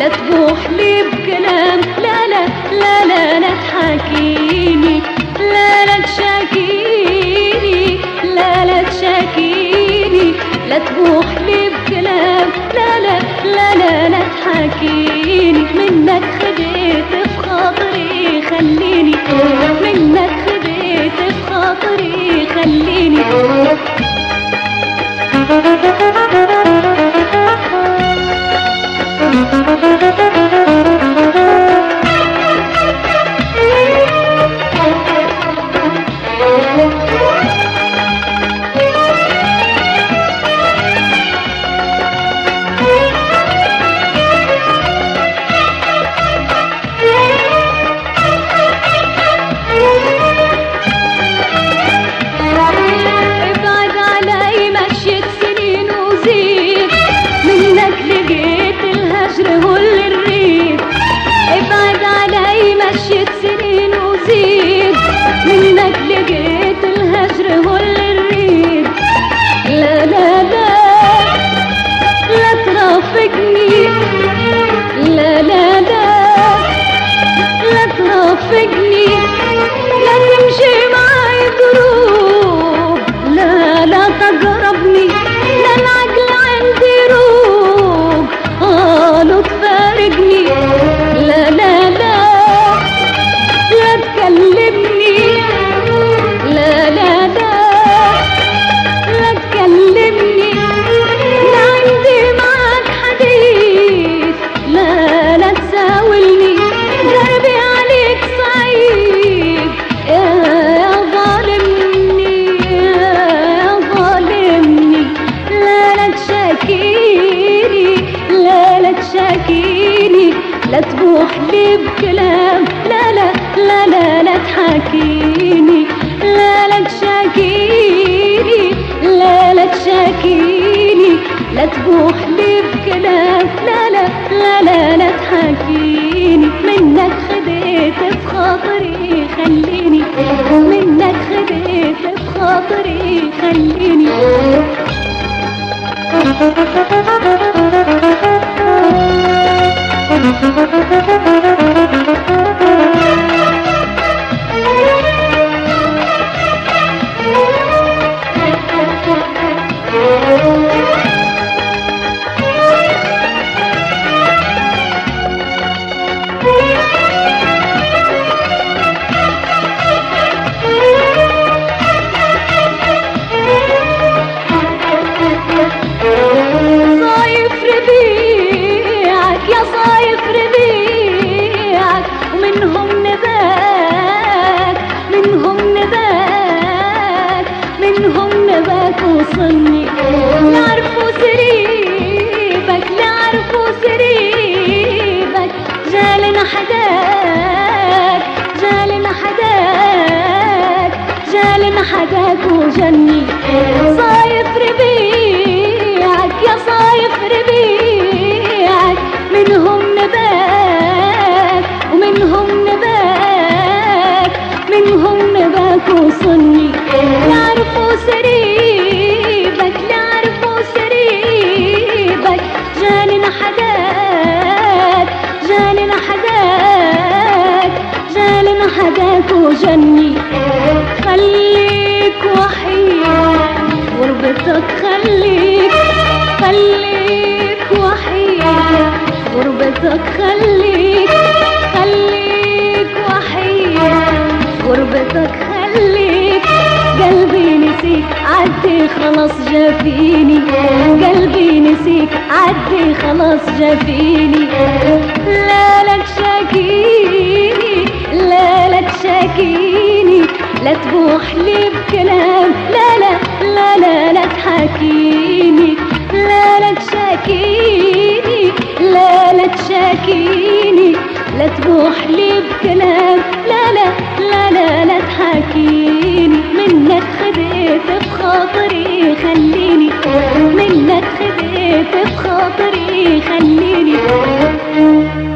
لا تبوح لي بكلام، لا لا لا لا لا تحاكيني، لا لا تشاكيني، لا لا تشاكيني، لا تبوح لي بكلام، لا لا لا لا لا تحاكيني. منك خديت بخاطري خليني، منك خديت بخاطري خليني. منك لقيت الهجر هو اللي نريد، لا لا لا لا ترافقني، لا لا لا لا ترافقني، لا تمشي معي دروب، لا لا تقربني، لا العقل عندي روب، قالوا تفارقني، لا لا لا لا تكلمني، لا لا لا لا تكلمني، لا عندي معك حديث، لا لا تساولني، دربي عليك صعيب يا ظالمني، يا ظالمني، لا لا تشاكيني، لا لا تشاكيني، لا تبوح لي بكلام، لا لا لا لا لا تحاكيني، لا لا تشاكيني، لا لا تشاكيني، لا تبوح لي بكلام، لا لا لا لا لا تحاكيني. منك خديت بخاطري خليني، منك خديت بخاطري خليني. وصلني لعرفوا سريبك، لعرفوا سريبك، جالنا حداك، جالنا حداك، جالنا حداك وجني. صايف ربيعك يا صايف ربيعك، منهم نباك ومنهم نباك، منهم نباك وصلني لعرفوا سريبك، لعرفوا سريبك، جالنا حداك، جالنا حداك، جالنا حداك وجني. خليك وحيد غربتك، خليك، خليك وحيد غربتك، خليك، خليك وحيد غربتك، خليك. قلبي نسيك عدي خلاص جافيني، قلبي نسيك عدي خلاص جافيني. لا لا تشاكيني، لا لا تشاكيني، لا تبوح لي بكلام، لا لا لا لا لا تحاكيني، لا لا تشاكيني، لا لا تشاكيني، لا تبوح لي بكلام، لا لا لا لا لا تحاكيني. منك خديت بخاطري خليني، منك خديت بخاطري خليني.